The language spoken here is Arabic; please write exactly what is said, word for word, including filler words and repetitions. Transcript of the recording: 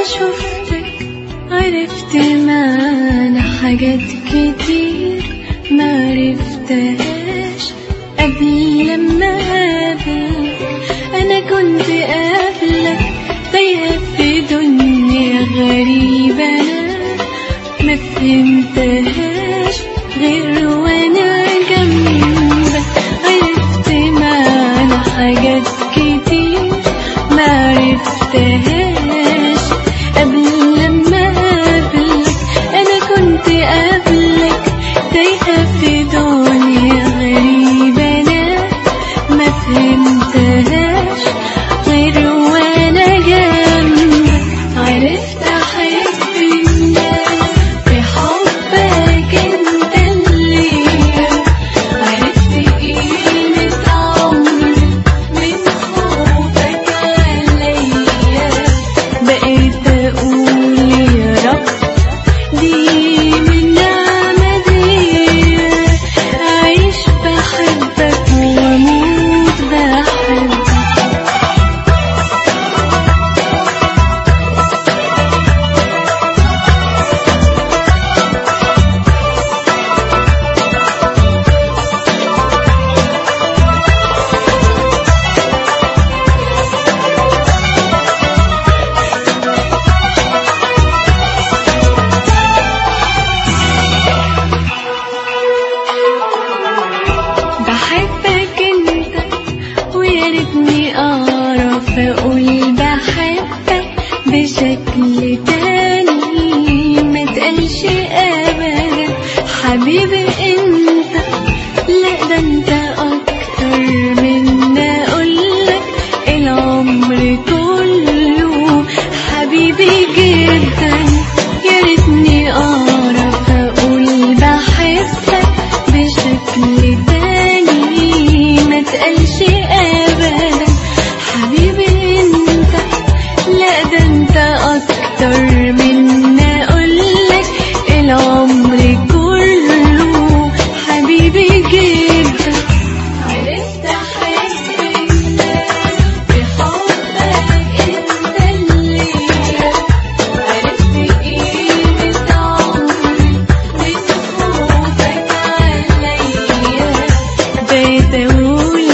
شفتك عرفت معنى حاجات كتير ما عرفتهاش قبل لما قابلك. أنا كنت قبلك تايهة في دنيا غريبة ما فهمتهاش غير وانا جنبك. عرفت معنى حاجات كتير ما عرفتهاش قبل لما قابلك. أنا كنت قبلك تايهة في دنيا غريبة أنا ما فهمتهاش غير وانا جنبك. عرفت أحب الناس بحبك انت اللي عرفت قيمة عمري من خوفك عليا. بقيت أقول يا رب دي من نعمة دي، أعيش بحبك وأموت بحبك. بحبك انت ويا ريتني اعرف اقول بحبك بشكل تاني ما تقلش ابدا حبيبي انت. لا ده انت اكتر من اقولك العمر كله حبيبي جدا. يا ريتني اعرف اقول بحبك بشكل تاني ما تقلش ابدا حبيبي انت. لا ده انت اكتر من اقولك العمر كله حبيبي جدا. عرفت احب الناس بحبك انت اللي عرفت قيمة عمري من خوفك عليا. بقيت اقول